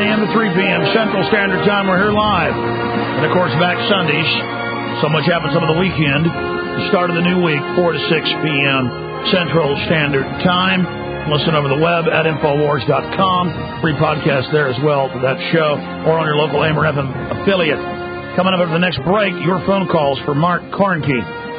a.m. to 3 p.m. Central Standard Time. We're here live. And, of course, back Sundays. So much happens over the weekend. The start of the new week, 4 to 6 p.m. Central Standard Time. Listen over the web at Infowars.com. Free podcast there as well for that show. Or on your local Amber FM affiliate. Coming up over the next break, your phone calls for Mark Kornke.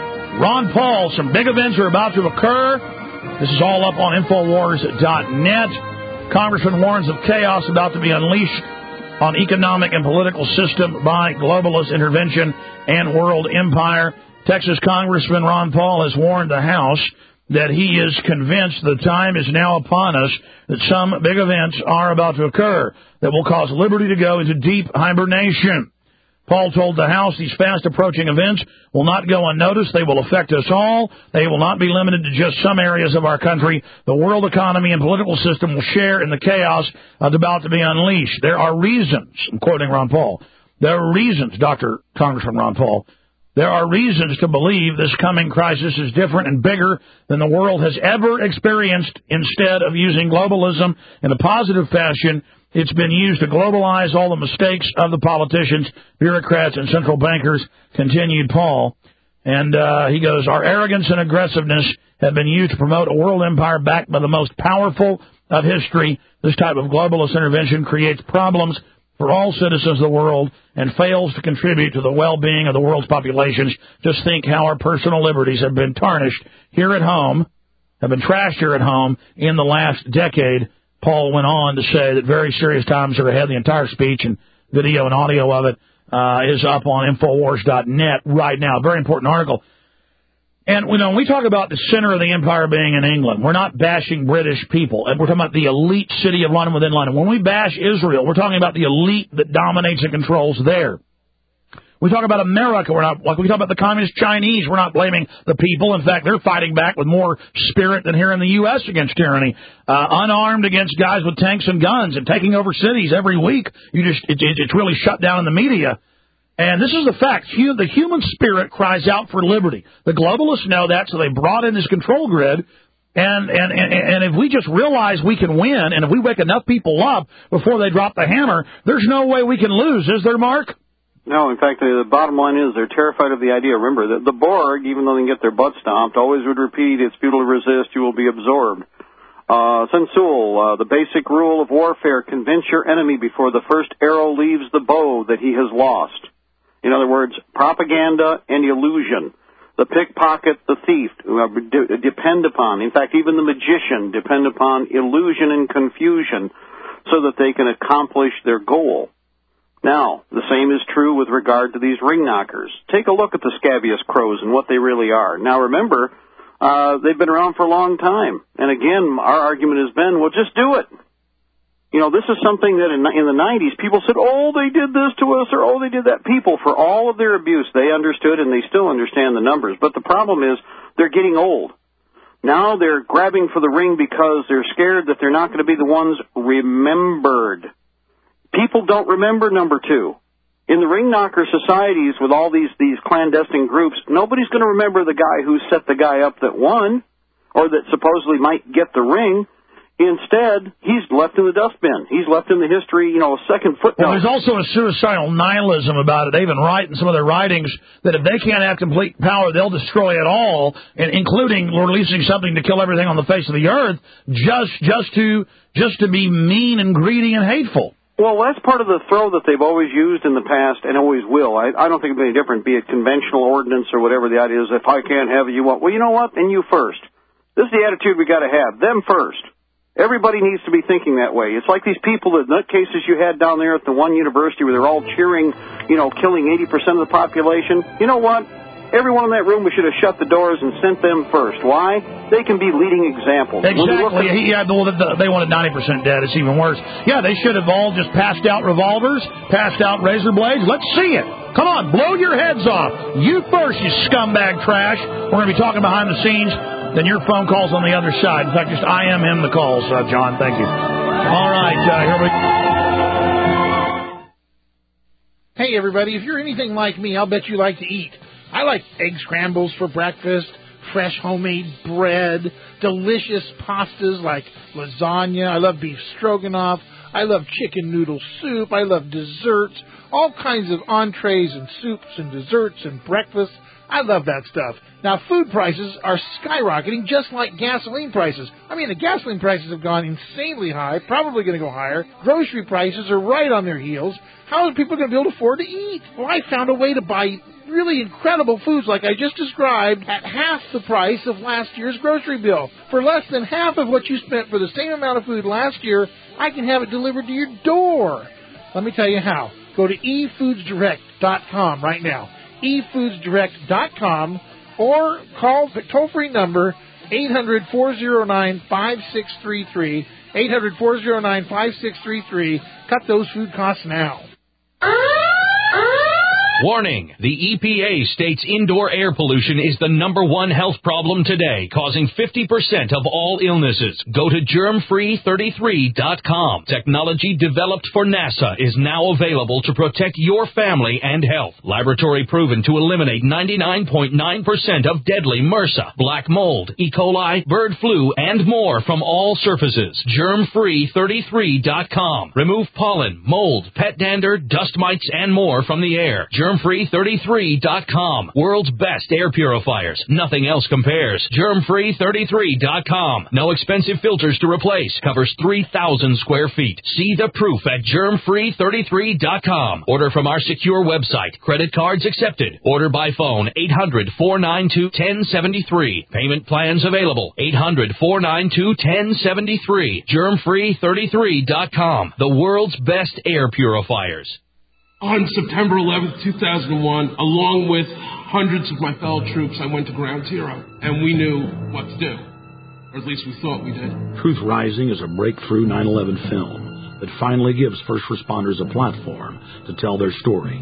Ron Paul, some big events are about to occur. This is all up on Infowars.net. Congressman warns of chaos about to be unleashed on economic and political system by globalist intervention and world empire. Texas Congressman Ron Paul has warned the House that he is convinced the time is now upon us that some big events are about to occur that will cause liberty to go into deep hibernation. Paul told the House these fast-approaching events will not go unnoticed. They will affect us all. They will not be limited to just some areas of our country. The world economy and political system will share in the chaos that's about to be unleashed. There are reasons, I'm quoting Ron Paul, there are reasons, Dr. Congressman Ron Paul, there are reasons to believe this coming crisis is different and bigger than the world has ever experienced. Instead of using globalism in a positive fashion, it's been used to globalize all the mistakes of the politicians, bureaucrats, and central bankers, continued Paul. And he goes, our arrogance and aggressiveness have been used to promote a world empire backed by the most powerful of history. This type of globalist intervention creates problems for all citizens of the world and fails to contribute to the well-being of the world's populations. Just think how our personal liberties have been tarnished here at home, have been trashed here at home in the last decade. Paul went on to say that very serious times are ahead. The entire speech and video and audio of it is up on Infowars.net right now. Very important article. And, when we talk about the center of the empire being in England, we're not bashing British people. And we're talking about the elite city of London within London. When we bash Israel, we're talking about the elite that dominates and controls there. We talk about America, we talk about the communist Chinese, we're not blaming the people. In fact, they're fighting back with more spirit than here in the U.S. against tyranny. Unarmed against guys with tanks and guns and taking over cities every week. It's really shut down in the media. And this is the fact. The human spirit cries out for liberty. The globalists know that, so they brought in this control grid. And if we just realize we can win, and if we wake enough people up before they drop the hammer, there's no way we can lose, is there, Mark? No, in fact, the bottom line is they're terrified of the idea. Remember, that the Borg, even though they can get their butt stomped, always would repeat, it's futile to resist, you will be absorbed. Sun Tzu, the basic rule of warfare, convince your enemy before the first arrow leaves the bow that he has lost. In other words, propaganda and illusion. The pickpocket, the thief, depend upon, in fact, even the magician, depend upon illusion and confusion so that they can accomplish their goal. Now, the same is true with regard to these ring knockers. Take a look at the scabious crows and what they really are. Now, remember, they've been around for a long time. And again, our argument has been, well, just do it. This is something that in the 90s, people said, oh, they did this to us, or oh, they did that. People, for all of their abuse, they understood and they still understand the numbers. But the problem is they're getting old. Now they're grabbing for the ring because they're scared that they're not going to be the ones remembered. People don't remember number two. In the ring knocker societies with all these clandestine groups, nobody's going to remember the guy who set the guy up that won or that supposedly might get the ring. Instead, he's left in the dustbin. He's left in the history, second footnote. Well, there's also a suicidal nihilism about it. They even write in some of their writings that if they can't have complete power, they'll destroy it all, including releasing something to kill everything on the face of the earth, just to be mean and greedy and hateful. Well, that's part of the throw that they've always used in the past and always will. I don't think it'll be any different, be it conventional ordinance or whatever the idea is. If I can't have it, you won't. Well, you know what? Then you first. This is the attitude we got to have. Them first. Everybody needs to be thinking that way. It's like these people, the nutcases you had down there at the one university where they're all cheering, killing 80% of the population. You know what? Everyone in that room, we should have shut the doors and sent them first. Why? They can be leading examples. Exactly. They wanted 90% dead. It's even worse. Yeah, they should have all just passed out revolvers, passed out razor blades. Let's see it. Come on, blow your heads off. You first, you scumbag trash. We're going to be talking behind the scenes. Then your phone call's on the other side. In fact, just I am him the calls, John. Thank you. All right, here we go. Hey, everybody, if you're anything like me, I'll bet you like to eat. I like egg scrambles for breakfast, fresh homemade bread, delicious pastas like lasagna. I love beef stroganoff. I love chicken noodle soup. I love desserts, all kinds of entrees and soups and desserts and breakfast. I love that stuff. Now, food prices are skyrocketing just like gasoline prices. I mean, the gasoline prices have gone insanely high, probably going to go higher. Grocery prices are right on their heels. How are people going to be able to afford to eat? Well, I found a way to buy really incredible foods like I just described at half the price of last year's grocery bill. For less than half of what you spent for the same amount of food last year, I can have it delivered to your door. Let me tell you how. Go to efoodsdirect.com right now. efoodsdirect.com or call the toll-free number 800-409-5633, 800-409-5633. Cut those food costs now. Warning, the EPA states indoor air pollution is the #1 health problem today, causing 50% of all illnesses. Go to germfree33.com. Technology developed for NASA is now available to protect your family and health. Laboratory proven to eliminate 99.9% of deadly MRSA, black mold, E. coli, bird flu, and more from all surfaces. germfree33.com. Remove pollen, mold, pet dander, dust mites, and more from the air. germfree33.com. World's best air purifiers. Nothing else compares. germfree33.com. No expensive filters to replace. Covers 3,000 square feet. See the proof at germfree33.com. Order from our secure website. Credit cards accepted. Order by phone 800-492-1073. Payment plans available. 800-492-1073. germfree33.com. The world's best air purifiers. On September 11th, 2001, along with hundreds of my fellow troops, I went to Ground Zero, and we knew what to do. Or at least we thought we did. Truth Rising is a breakthrough 9/11 film that finally gives first responders a platform to tell their story.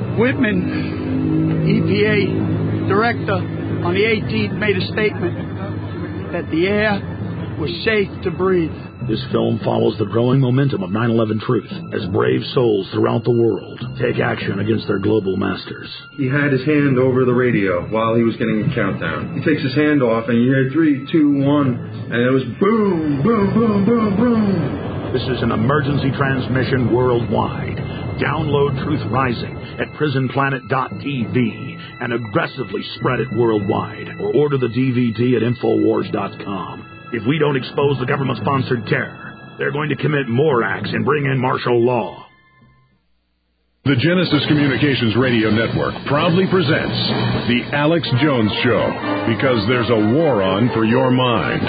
Whitman, EPA director, on the 18th made a statement that the air was safe to breathe. This film follows the growing momentum of 9/11 truth as brave souls throughout the world take action against their global masters. He had his hand over the radio while he was getting a countdown. He takes his hand off and you hear 3, 2, 1, and it was boom, boom, boom, boom, boom. This is an emergency transmission worldwide. Download Truth Rising at prisonplanet.tv and aggressively spread it worldwide, or order the DVD at Infowars.com. If we don't expose the government-sponsored terror, they're going to commit more acts and bring in martial law. The Genesis Communications Radio Network proudly presents The Alex Jones Show, because there's a war on for your mind.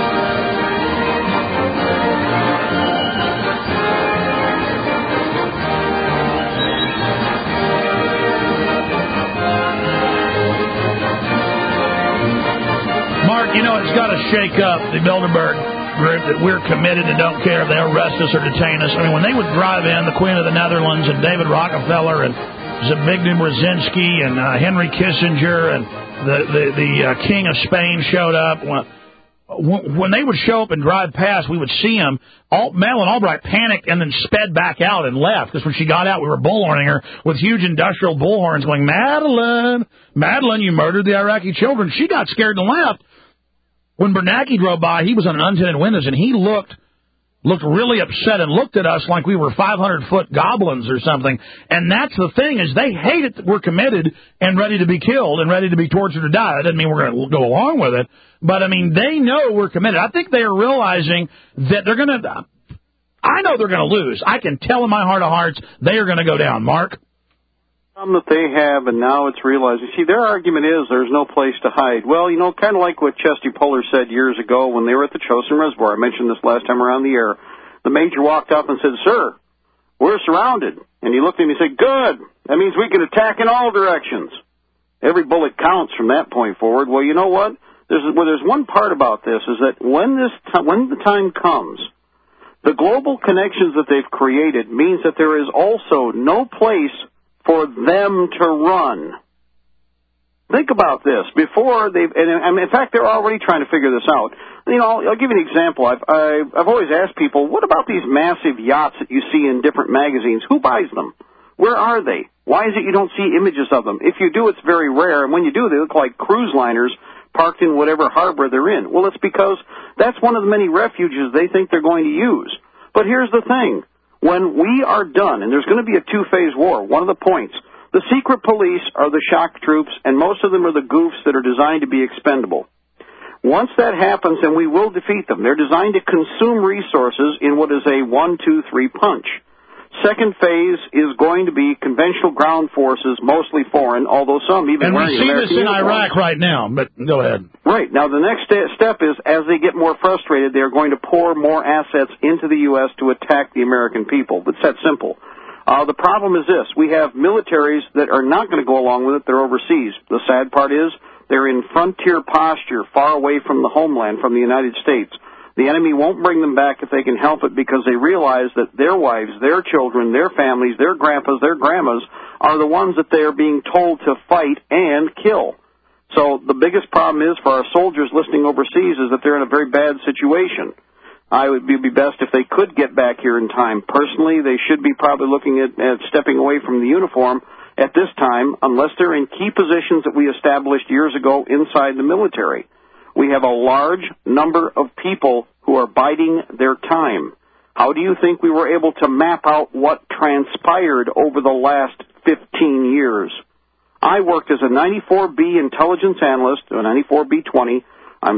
You know, it's got to shake up the Bilderberg group that we're committed and don't care if they arrest us or detain us. I mean, when they would drive in, the Queen of the Netherlands and David Rockefeller and Zbigniew Brzezinski and Henry Kissinger and the King of Spain showed up. When they would show up and drive past, we would see them. Madeleine Albright panicked and then sped back out and left, because when she got out, we were bullhorning her with huge industrial bullhorns going, Madeleine, you murdered the Iraqi children. She got scared and left. When Bernanke drove by, he was on untinted windows, and he looked really upset and looked at us like we were 500-foot goblins or something. And that's the thing, is they hate it that we're committed and ready to be killed and ready to be tortured or die. That doesn't mean we're going to go along with it. But, I mean, they know we're committed. I think they are realizing that they're going to – I know they're going to lose. I can tell in my heart of hearts they are going to go down. Mark? That they have, and now it's realizing. See, their argument is there's no place to hide. Well, you know, kind of like what Chesty Puller said years ago when they were at the Chosin Reservoir. I mentioned this last time around the air. The major walked up and said, "Sir, we're surrounded." And he looked at him and he said, "Good. That means we can attack in all directions." Every bullet counts from that point forward. Well, you know what? There's one part about this, is that when the time comes, the global connections that they've created means that there is also no place for them to run. Think about this. Before in fact, they're already trying to figure this out. You know, I'll give you an example. I've always asked people, what about these massive yachts that you see in different magazines? Who buys them? Where are they? Why is it you don't see images of them? If you do, it's very rare, and when you do, they look like cruise liners parked in whatever harbor they're in. Well, it's because that's one of the many refuges they think they're going to use. But here's the thing. When we are done, and there's going to be a two-phase war, one of the points, the secret police are the shock troops, and most of them are the goofs that are designed to be expendable. Once that happens, and we will defeat them, they're designed to consume resources in what is a 1-2-3 punch. Second phase is going to be conventional ground forces, mostly foreign, although some even wearing American uniforms. And we see this in Iraq right now, but go ahead. Right. Now, the next step is, as they get more frustrated, they're going to pour more assets into the U.S. to attack the American people. It's that simple. The problem is this. We have militaries that are not going to go along with it. They're overseas. The sad part is they're in frontier posture, far away from the homeland, from the United States. The enemy won't bring them back if they can help it because they realize that their wives, their children, their families, their grandpas, their grandmas are the ones that they are being told to fight and kill. So the biggest problem is for our soldiers listening overseas is that they're in a very bad situation. It would be best if they could get back here in time. Personally, they should be probably looking at stepping away from the uniform at this time unless they're in key positions that we established years ago inside the military. We have a large number of people who are biding their time. How do you think we were able to map out what transpired over the last 15 years? I worked as a 94B intelligence analyst, a 94B20. I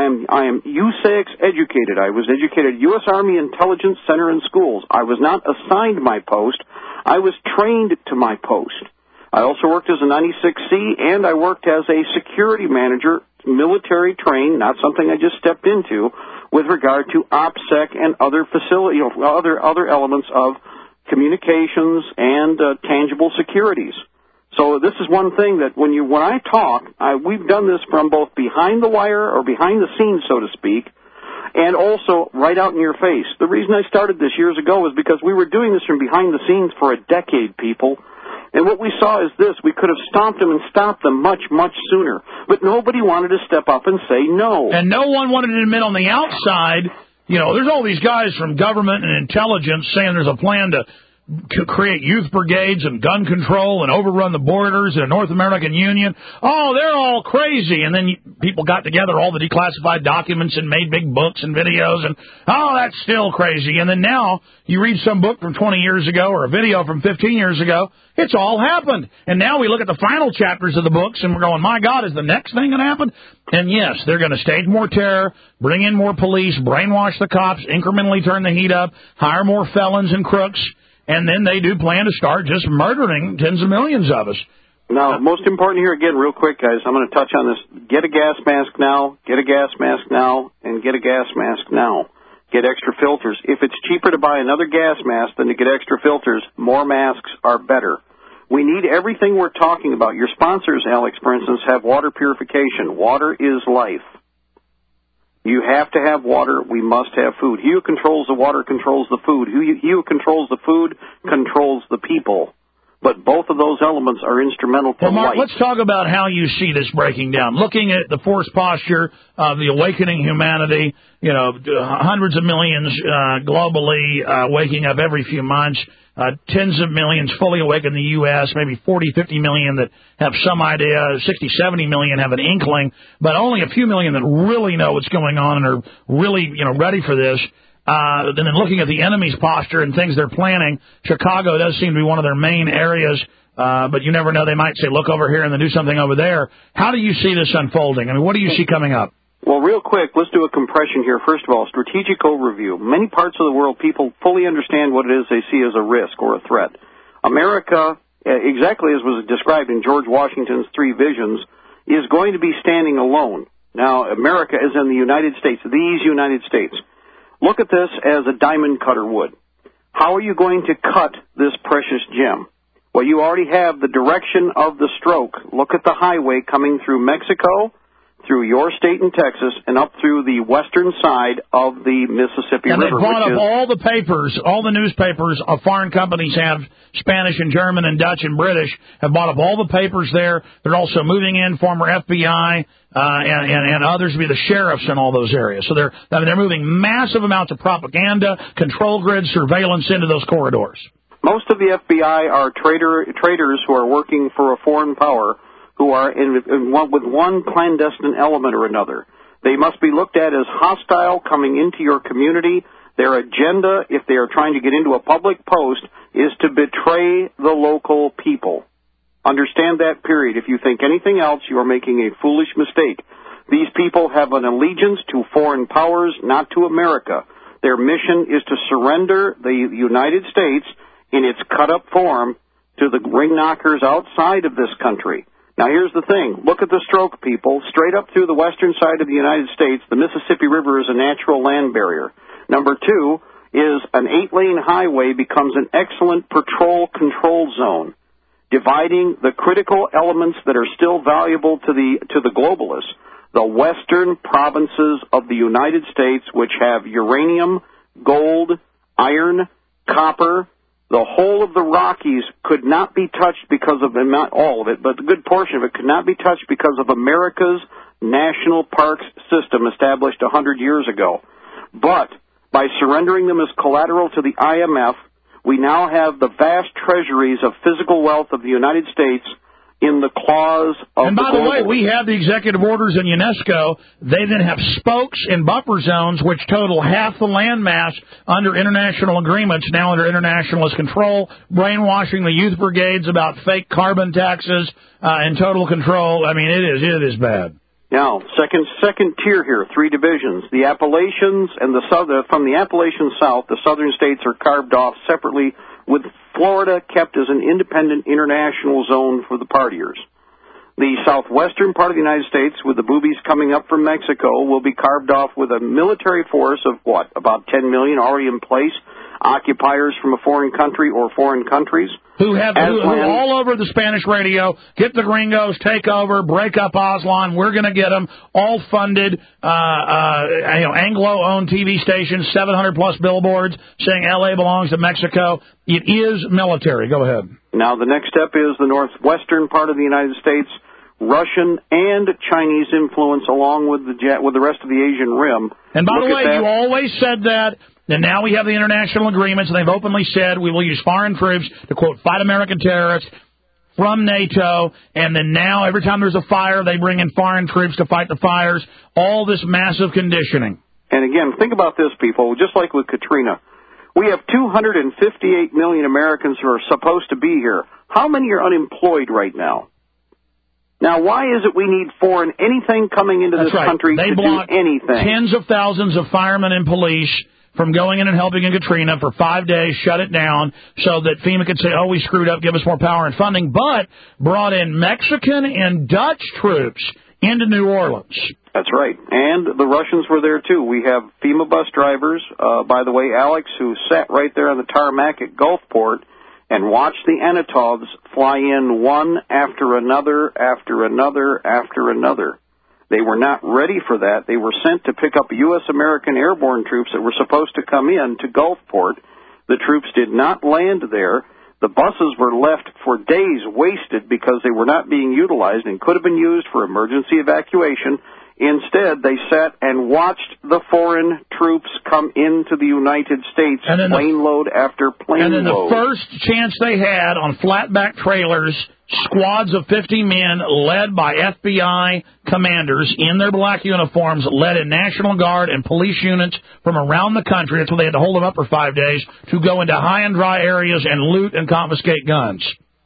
am USAIX educated. I was educated at U.S. Army Intelligence Center and Schools. I was not assigned my post. I was trained to my post. I also worked as a 96C, and I worked as a security manager, military trained, not something I just stepped into, with regard to OPSEC and other facility, other elements of communications and tangible securities. So this is one thing that when I talk, we've done this from both behind the wire or behind the scenes, so to speak, and also right out in your face. The reason I started this years ago is because we were doing this from behind the scenes for a decade, people. And what we saw is this. We could have stomped them and stopped them much, much sooner. But nobody wanted to step up and say no. And no one wanted to admit on the outside, there's all these guys from government and intelligence saying there's a plan to create youth brigades and gun control and overrun the borders in a North American Union. Oh, they're all crazy. And then people got together all the declassified documents and made big books and videos. And, oh, that's still crazy. And then now you read some book from 20 years ago or a video from 15 years ago. It's all happened. And now we look at the final chapters of the books and we're going, my God, is the next thing going to happen? And, yes, they're going to stage more terror, bring in more police, brainwash the cops, incrementally turn the heat up, hire more felons and crooks. And then they do plan to start just murdering tens of millions of us. Now, most important here, again, real quick, guys, I'm going to touch on this. Get a gas mask now, get a gas mask now, and get a gas mask now. Get extra filters. If it's cheaper to buy another gas mask than to get extra filters, more masks are better. We need everything we're talking about. Your sponsors, Alex, for instance, have water purification. Water is life. You have to have water. We must have food. He who controls the water controls the food. He who controls the food controls the people. But both of those elements are instrumental to Mark, life. let's talk about how you see this breaking down. Looking at the forced posture of the awakening humanity, hundreds of millions globally waking up every few months, tens of millions fully awake in the U.S., maybe 40, 50 million that have some idea, 60, 70 million have an inkling, but only a few million that really know what's going on and are really, ready for this. And then looking at the enemy's posture and things they're planning, Chicago does seem to be one of their main areas, but you never know. They might say, look over here and then do something over there. How do you see this unfolding? I mean, what do you see coming up? Well, real quick, let's do a compression here. First of all, strategic overview. Many parts of the world, people fully understand what it is they see as a risk or a threat. America, exactly as was described in George Washington's 3 visions, is going to be standing alone. Now, America is in the United States, these United States. Look at this as a diamond cutter would. How are you going to cut this precious gem? Well, you already have the direction of the stroke. Look at the highway coming through Mexico, through your state in Texas, and up through the western side of the Mississippi River. And they bought up all the papers, all the newspapers of foreign companies have, Spanish and German and Dutch and British, have bought up all the papers there. They're also moving in former FBI and others to be the sheriffs in all those areas. So they're moving massive amounts of propaganda, control grid surveillance into those corridors. Most of the FBI are traitors who are working for a foreign power, who are with one clandestine element or another. They must be looked at as hostile coming into your community. Their agenda, if they are trying to get into a public post, is to betray the local people. Understand that, period. If you think anything else, you are making a foolish mistake. These people have an allegiance to foreign powers, not to America. Their mission is to surrender the United States in its cut-up form to the ring knockers outside of this country. Now, here's the thing. Look at the stroke, people. Straight up through the western side of the United States, the Mississippi River is a natural land barrier. Number two is an 8-lane highway becomes an excellent patrol control zone, dividing the critical elements that are still valuable to the globalists. The western provinces of the United States, which have uranium, gold, iron, copper, the whole of the Rockies could not be touched because of, not all of it, but a good portion of it could not be touched because of America's national parks system established 100 years ago. But by surrendering them as collateral to the IMF, we now have the vast treasuries of physical wealth of the United States in the claws of and by the way, we have the executive orders in UNESCO. They then have spokes in buffer zones, which total half the land mass under international agreements, now under internationalist control, brainwashing the youth brigades about fake carbon taxes and total control. I mean, it is bad. Now, second tier here, 3 divisions. The Appalachians and from the Appalachian South, the southern states are carved off separately, with Florida kept as an independent international zone for the partiers. The southwestern part of the United States, with the boobies coming up from Mexico, will be carved off with a military force of, about 10 million already in place, occupiers from a foreign country or foreign countries. Who all over the Spanish radio, get the gringos, take over, break up Aslan, we're going to get them, all funded, Anglo-owned TV stations, 700-plus billboards saying L.A. belongs to Mexico. It is military. Go ahead. Now, the next step is the northwestern part of the United States, Russian and Chinese influence along with the rest of the Asian Rim. And by the way, you always said that. And now we have the international agreements, and they've openly said we will use foreign troops to, quote, fight American terrorists from NATO. And then now every time there's a fire, they bring in foreign troops to fight the fires. All this massive conditioning. And again, think about this, people. Just like with Katrina, we have 258 million Americans who are supposed to be here. How many are unemployed right now? Now, why is it we need anything coming into this country to do anything? Tens of thousands of firemen and police from going in and helping in Katrina for 5 days, shut it down so that FEMA could say, oh, we screwed up, give us more power and funding, but brought in Mexican and Dutch troops into New Orleans. That's right. And the Russians were there, too. We have FEMA bus drivers, by the way, Alex, who sat right there on the tarmac at Gulfport and watched the Anatovs fly in one after another, after another, after another. They were not ready for that. They were sent to pick up U.S. American airborne troops that were supposed to come in to Gulfport. The troops did not land there. The buses were left for days wasted because they were not being utilized and could have been used for emergency evacuation. Instead, they sat and watched the foreign troops come into the United States, plane load after plane load. And then the first chance they had on flatback trailers, squads of 50 men led by FBI commanders in their black uniforms, led in National Guard and police units from around the country. That's why they had to hold them up for 5 days to go into high and dry areas and loot and confiscate guns.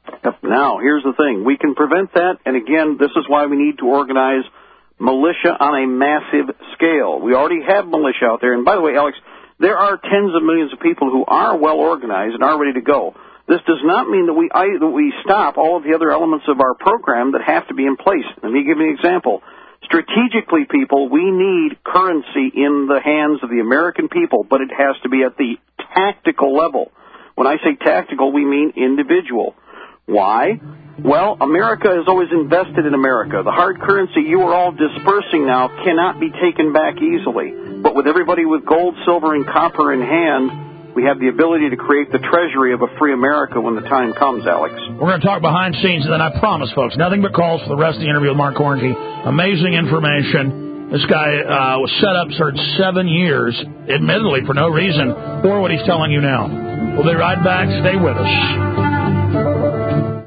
Now, here's the thing. We can prevent that, and again, this is why we need to organize militia on a massive scale. We already have militia out there. And by the way, Alex, there are tens of millions of people who are well organized and are ready to go. This does not mean that we stop all of the other elements of our program that have to be in place. Let me give you an example. Strategically, people, we need currency in the hands of the American people, but it has to be at the tactical level. When I say tactical, we mean individual. Why? Well, America has always invested in America. The hard currency you are all dispersing now cannot be taken back easily. But with everybody with gold, silver, and copper in hand, we have the ability to create the treasury of a free America when the time comes, Alex. We're going to talk behind scenes, and then I promise, folks, nothing but calls for the rest of the interview with Mark Hornky. Amazing information. This guy was set up for 7 years, admittedly for no reason, for what he's telling you now. We'll be right back. Stay with us.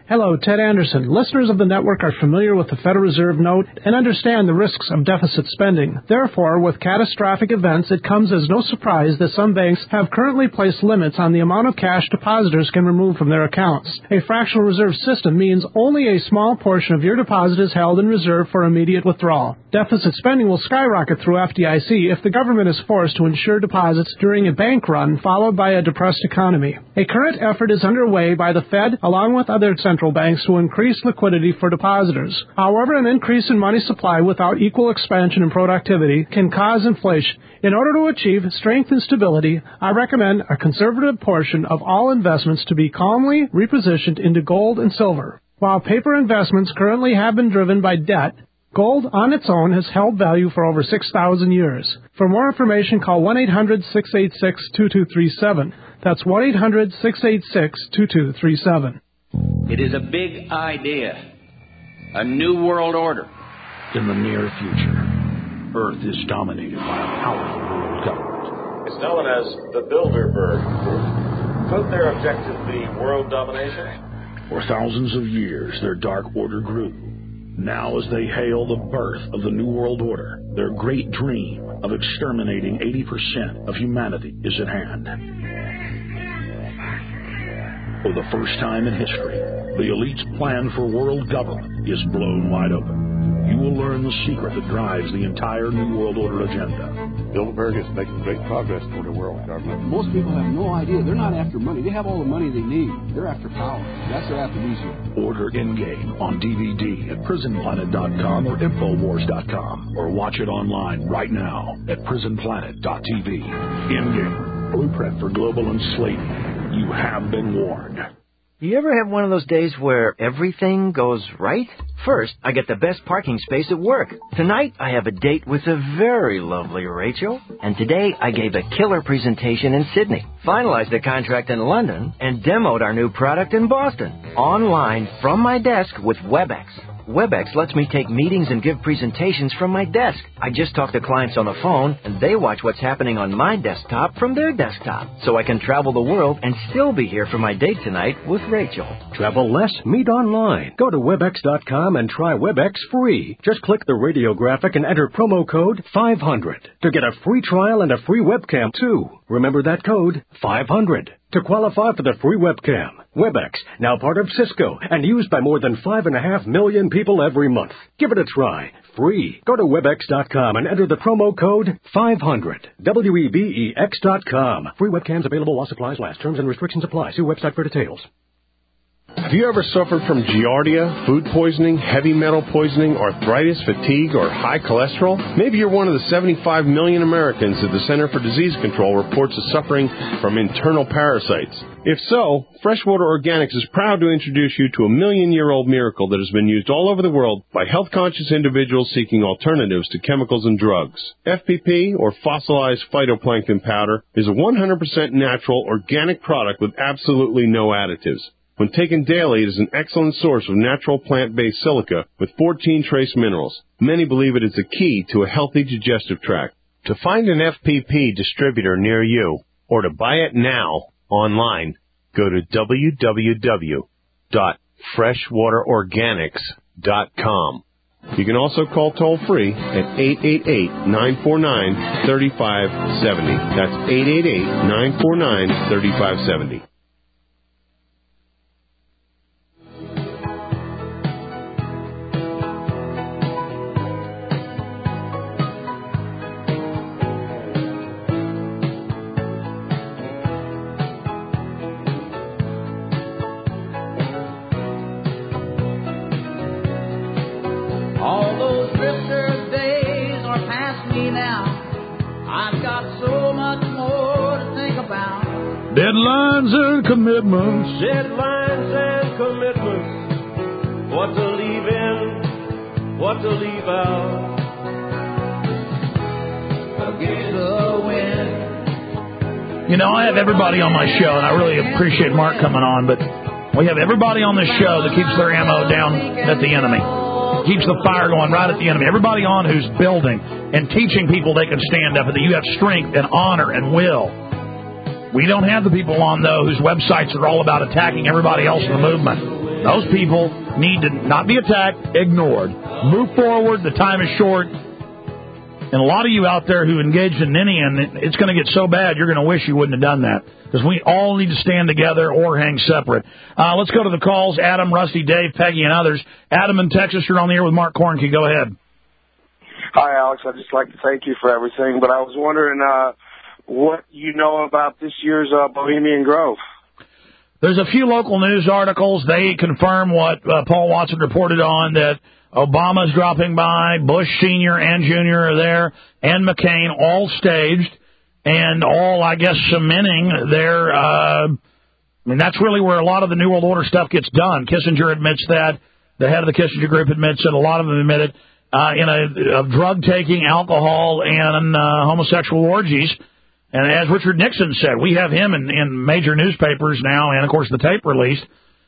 Hello, Ted Anderson. Listeners of the network are familiar with the Federal Reserve note and understand the risks of deficit spending. Therefore, with catastrophic events, it comes as no surprise that some banks have currently placed limits on the amount of cash depositors can remove from their accounts. A fractional reserve system means only a small portion of your deposit is held in reserve for immediate withdrawal. Deficit spending will skyrocket through FDIC if the government is forced to insure deposits during a bank run followed by a depressed economy. A current effort is underway by the Fed along with other central banks to increase liquidity for depositors. However, an increase in money supply without equal expansion in productivity can cause inflation. In order to achieve strength and stability, I recommend a conservative portion of all investments to be calmly repositioned into gold and silver. While paper investments currently have been driven by debt, gold on its own has held value for over 6,000 years. For more information, call 1-800-686-2237. That's 1-800-686-2237. It is a big idea, a new world order. In the near future, Earth is dominated by a powerful world government. It's known as the Bilderberg Group. Could their objective be world domination? For thousands of years, their dark order grew. Now, as they hail the birth of the New World Order, their great dream of exterminating 80% of humanity is at hand. For the first time in history, the elite's plan for world government is blown wide open. You will learn the secret that drives the entire New World Order agenda. Bilderberg is making great progress toward a world government. Most people have no idea. They're not after money. They have all the money they need. They're after power. That's their aphrodisiac. Order Endgame on DVD at PrisonPlanet.com or Infowars.com, or watch it online right now at PrisonPlanet.tv. Endgame, blueprint for global enslavement. You have been warned. You ever have one of those days where everything goes right? First, I get the best parking space at work. Tonight, I have a date with a very lovely Rachel. And today, I gave a killer presentation in Sydney, finalized a contract in London, and demoed our new product in Boston. Online, from my desk with WebEx. WebEx lets me take meetings and give presentations from my desk. I just talk to clients on the phone, and they watch what's happening on my desktop from their desktop. So I can travel the world and still be here for my date tonight with Rachel. Travel less, meet online. Go to WebEx.com and try WebEx free. Just click the radio graphic and enter promo code 500 to get a free trial and a free webcam, too. Remember that code, 500. To qualify for the free webcam. WebEx, now part of Cisco, and used by more than 5.5 million people every month. Give it a try. Free. Go to WebEx.com and enter the promo code 500. WEBEX.com. Free webcams available while supplies last. Terms and restrictions apply. See website for details. Have you ever suffered from giardia, food poisoning, heavy metal poisoning, arthritis, fatigue, or high cholesterol? Maybe you're one of the 75 million Americans that the Center for Disease Control reports as suffering from internal parasites. If so, Freshwater Organics is proud to introduce you to a million-year-old miracle that has been used all over the world by health-conscious individuals seeking alternatives to chemicals and drugs. FPP, or fossilized phytoplankton powder, is a 100% natural, organic product with absolutely no additives. When taken daily, it is an excellent source of natural plant-based silica with 14 trace minerals. Many believe it is the key to a healthy digestive tract. To find an FPP distributor near you or to buy it now online, go to www.freshwaterorganics.com. You can also call toll-free at 888-949-3570. That's 888-949-3570. Deadlines and commitments. Deadlines and commitments. What to leave in, what to leave out. Against the wind. You know, I have everybody on my show, and I really appreciate Mark coming on, but we have everybody on this show that keeps their ammo down at the enemy. Keeps the fire going right at the enemy. Everybody on who's building and teaching people they can stand up and that you have strength and honor and will. We don't have the people on, though, whose websites are all about attacking everybody else in the movement. Those people need to not be attacked, ignored. Move forward. The time is short. And a lot of you out there who engaged in Ninian, it's going to get so bad you're going to wish you wouldn't have done that. Because we all need to stand together or hang separate. Let's go to the calls. Adam, Rusty, Dave, Peggy, and others. Adam in Texas, you're on the air with Mark Kornke. Go ahead. Hi, Alex. I'd just like to thank you for everything. But I was wondering what you know about this year's Bohemian Grove. There's a few local news articles. They confirm what Paul Watson reported on, that Obama's dropping by, Bush Sr. and Jr. are there, and McCain, all staged, and all, I guess, cementing their, I mean, that's really where a lot of the New World Order stuff gets done. Kissinger admits that. The head of the Kissinger Group admits it. A lot of them admit it. Of drug-taking, alcohol, and homosexual orgies. And as Richard Nixon said, we have him in major newspapers now, and, of course, the tape released.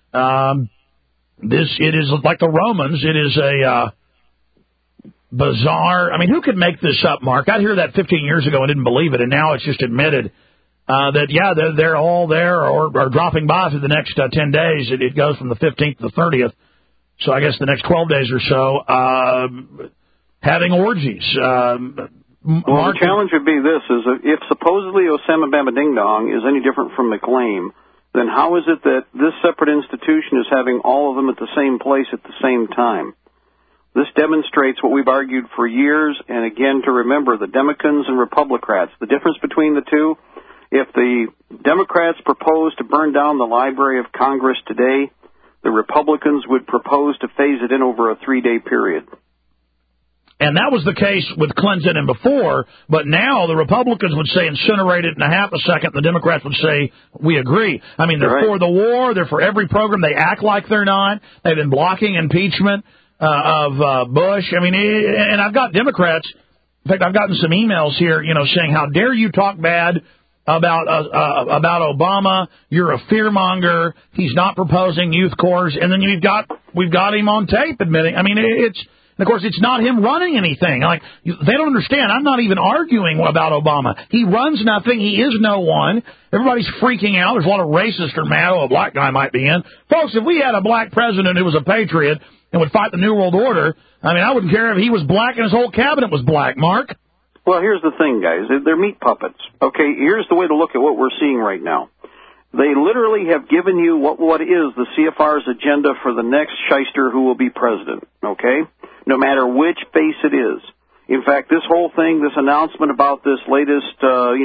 It is like the Romans. It is a bizarre. I mean, who could make this up, Mark? I hear that 15 years ago and didn't believe it, and now it's just admitted that, yeah, they're all there or dropping by for the next 10 days. It goes from the 15th to the 30th. So I guess the next 12 days or so, having orgies. Well, the challenge would be this, is if supposedly Osama Bamba Ding Dong is any different from McLean, then how is it that this separate institution is having all of them at the same place at the same time? This demonstrates what we've argued for years, and again, to remember, the Democrats and Republicans. The difference between the two, if the Democrats propose to burn down the Library of Congress today, the Republicans would propose to phase it in over a 3-day period. And that was the case with Clinton and before, but now the Republicans would say incinerate it in a half a second, and the Democrats would say we agree. I mean, they're for the war, they're for every program, they act like they're not. They've been blocking impeachment of Bush. I mean, and I've got Democrats, in fact, I've gotten some emails here, saying, how dare you talk bad about Obama, you're a fearmonger, he's not proposing youth corps, and then we've got him on tape admitting, I mean, and of course, it's not him running anything. Like, they don't understand. I'm not even arguing about Obama. He runs nothing. He is no one. Everybody's freaking out. There's a lot of racists are mad. Oh, a black guy might be in. Folks, if we had a black president who was a patriot and would fight the New World Order, I mean, I wouldn't care if he was black and his whole cabinet was black. Mark? Well, here's the thing, guys. They're meat puppets. Okay, here's the way to look at what we're seeing right now. They literally have given you what is the CFR's agenda for the next shyster who will be president, okay? No matter which face it is. In fact, this whole thing, this announcement about this latest,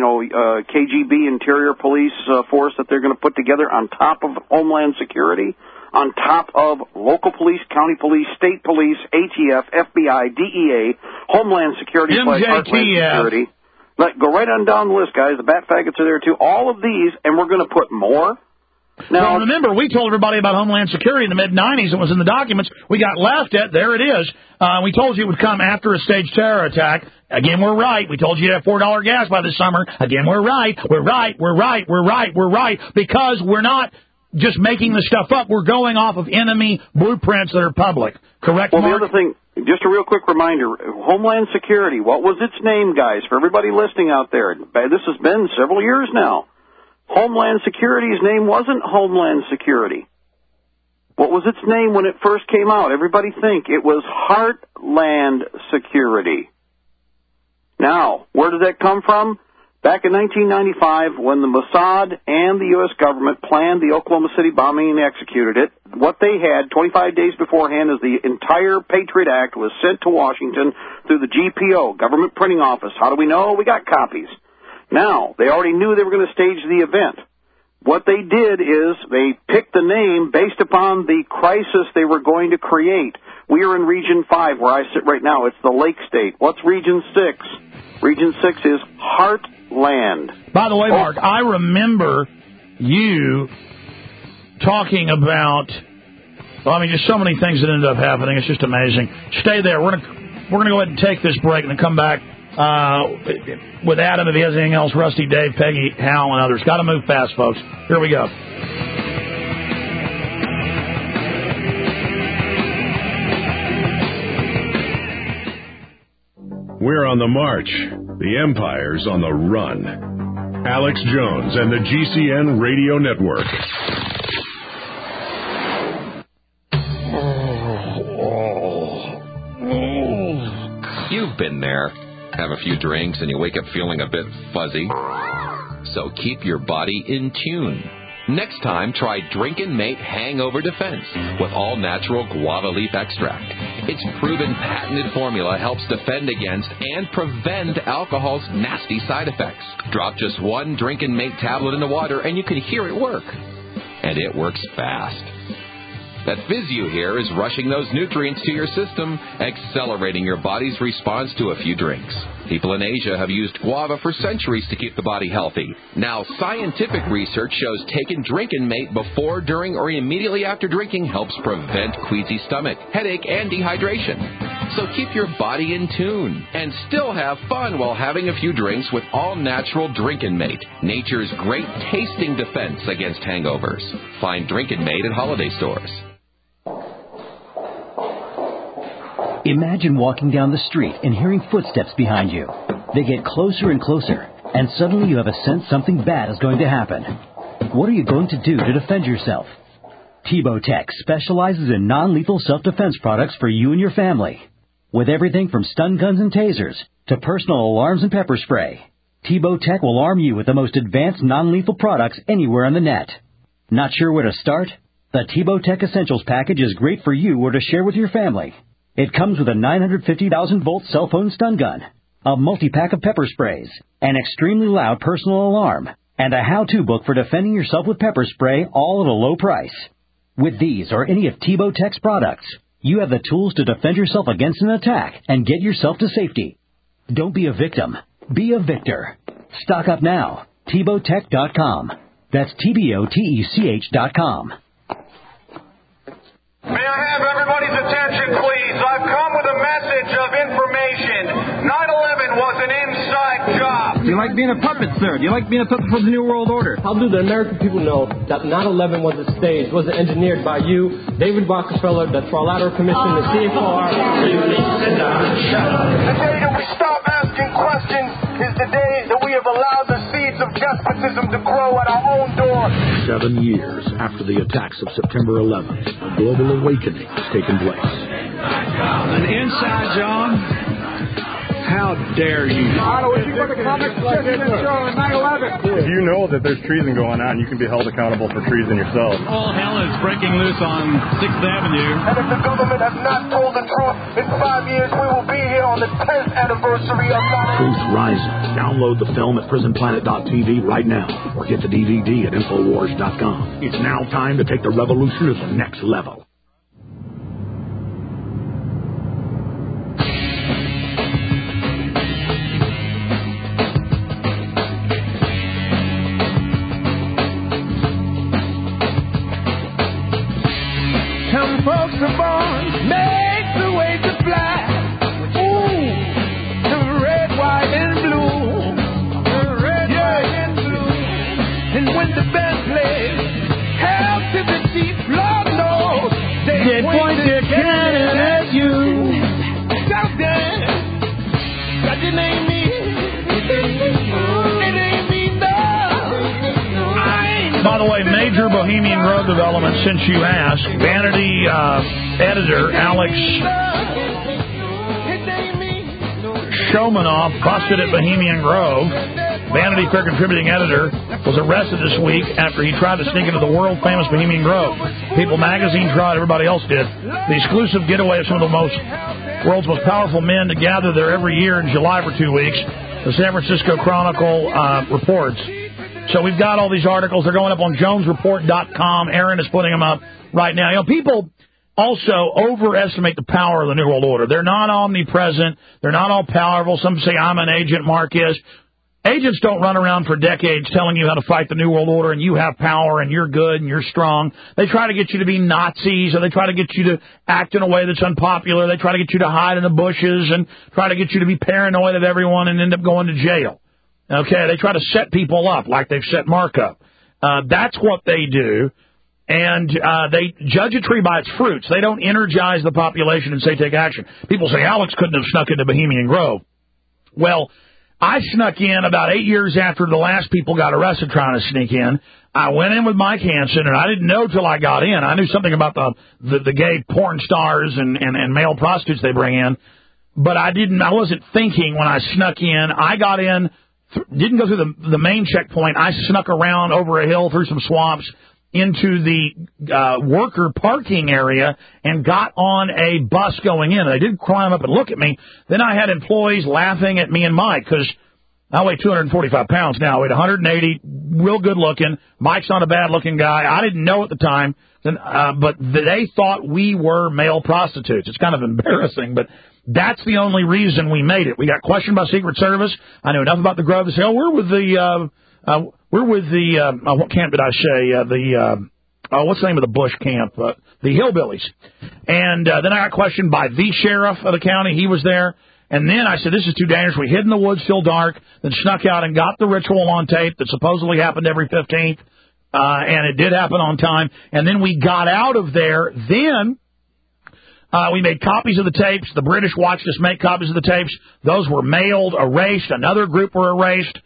KGB Interior Police force that they're going to put together on top of Homeland Security, on top of local police, county police, state police, ATF, FBI, DEA, Homeland Security, Heartland Security. Go right on down the list, guys. The bat faggots are there, too. All of these, and we're going to put more. Now, well, remember, we told everybody about Homeland Security in the mid-'90s. It was in the documents. We got laughed at. There it is. We told you it would come after a staged terror attack. Again, we're right. We told you to have $4 gas by this summer. Again, we're right. We're right. We're right. We're right. We're right. Because we're not just making the stuff up. We're going off of enemy blueprints that are public. Correct, Well, Mark? the other thing, just a real quick reminder, Homeland Security, what was its name, guys, for everybody listening out there? This has been several years now. Homeland Security's name wasn't Homeland Security. What was its name when it first came out? Everybody think. It was Heartland Security. Now, where did that come from? Back in 1995, when the Mossad and the U.S. government planned the Oklahoma City bombing and executed it, what they had 25 days beforehand is the entire Patriot Act was sent to Washington through the GPO, Government Printing Office. How do we know? We got copies. Now, they already knew they were going to stage the event. What they did is they picked the name based upon the crisis they were going to create. We are in Region 5, where I sit right now. It's the Lake State. What's Region 6? Region 6 is Heartland. By the way, Mark, I remember you talking about, just so many things that ended up happening. It's just amazing. Stay there. We're gonna go ahead and take this break and then come back with Adam if he has anything else. Rusty, Dave, Peggy, Hal, and others. Got to move fast, folks. Here we go. We're on the march. The Empire's on the run. Alex Jones and the GCN Radio Network. Been there. Have a few drinks and you wake up feeling a bit fuzzy. So keep your body in tune. Next time, try Drinkin' Mate Hangover Defense with all-natural guava leaf extract. Its proven patented formula helps defend against and prevent alcohol's nasty side effects. Drop just one Drinkin' Mate tablet in the water and you can hear it work. And it works fast. That fizz you hear is rushing those nutrients to your system, accelerating your body's response to a few drinks. People in Asia have used guava for centuries to keep the body healthy. Now, scientific research shows taking Drinkin' Mate before, during, or immediately after drinking helps prevent queasy stomach, headache, and dehydration. So keep your body in tune and still have fun while having a few drinks with all-natural Drinkin' Mate, nature's great tasting defense against hangovers. Find Drinkin' Mate at holiday stores. Imagine walking down the street and hearing footsteps behind you. They get closer and closer, and suddenly you have a sense something bad is going to happen. What are you going to do to defend yourself? Tebow Tech specializes in non-lethal self-defense products for you and your family. With everything from stun guns and tasers to personal alarms and pepper spray, Tebow Tech will arm you with the most advanced non-lethal products anywhere on the net. Not sure where to start? The Tebow Tech Essentials package is great for you or to share with your family. It comes with a 950,000-volt cell phone stun gun, a multi-pack of pepper sprays, an extremely loud personal alarm, and a how-to book for defending yourself with pepper spray, all at a low price. With these or any of Tebow Tech's products, you have the tools to defend yourself against an attack and get yourself to safety. Don't be a victim. Be a victor. Stock up now. TebowTech.com. That's TBOTECH.com. May I have everybody's attention, please? I've come with a message of information. 9/11 was an inside job. Do you like being a puppet, sir? Do you like being a puppet for the New World Order? How do the American people know that 9/11 was staged, was engineered by you, David Rockefeller, the Trilateral Commission, the CFR? The day that we stop asking questions is the day that we have allowed the seeds of despotism to grow at our own door. 7 years after the attacks of September 11th, a global awakening has taken place. An inside job? How dare you? If you know that there's treason going on, you can be held accountable for treason yourself. All hell is breaking loose on 6th Avenue. And if the government has not told the truth, in 5 years we will be here on the 10th anniversary of 9/11. Truth Rising. Download the film at prisonplanet.tv right now or get the DVD at Infowars.com. It's now time to take the revolution to the next level. Some folks are born, made the way to fly. Ooh, the red, white, and blue. The red, white, and blue. And when the band plays, hail to the chief, Lord knows they point their cannon at you. Shout that, that it ain't me. It ain't me, no. By the way, major Bohemian Grove development since you asked. Vanity editor Alex Shomanoff busted at Bohemian Grove. Vanity Fair contributing editor was arrested this week after he tried to sneak into the world-famous Bohemian Grove. People magazine tried, everybody else did. The exclusive getaway of some of the world's most powerful men to gather there every year in July for 2 weeks. The San Francisco Chronicle reports. So we've got all these articles. They're going up on JonesReport.com. Aaron is putting them up right now. You know, people also overestimate the power of the New World Order. They're not omnipresent. They're not all powerful. Some say, I'm an agent, Mark is. Agents don't run around for decades telling you how to fight the New World Order and you have power and you're good and you're strong. They try to get you to be Nazis, or they try to get you to act in a way that's unpopular. They try to get you to hide in the bushes and try to get you to be paranoid of everyone and end up going to jail. Okay, they try to set people up like they've set Mark up. That's what they do, and they judge a tree by its fruits. They don't energize the population and say take action. People say Alex couldn't have snuck into Bohemian Grove. Well, I snuck in about 8 years after the last people got arrested trying to sneak in. I went in with Mike Hansen, and I didn't know till I got in. I knew something about the gay porn stars and male prostitutes they bring in. but I wasn't thinking when I snuck in. I got in, didn't go through the main checkpoint. I snuck around over a hill through some swamps into the worker parking area and got on a bus going in. They did climb up and look at me. Then I had employees laughing at me and Mike because I weigh 245 pounds now. I weighed 180, real good looking. Mike's not a bad looking guy. I didn't know at the time, but they thought we were male prostitutes. It's kind of embarrassing, but that's the only reason we made it. We got questioned by Secret Service. I knew enough about the Grove to say, we're with the what camp did I say? What's the name of the Bush camp? The Hillbillies. And then I got questioned by the sheriff of the county. He was there. And then I said, this is too dangerous. We hid in the woods till dark, then snuck out and got the ritual on tape that supposedly happened every 15th. And it did happen on time. And then we got out of there. Then we made copies of the tapes. The British watched us make copies of the tapes. Those were mailed, erased. Another group were erased.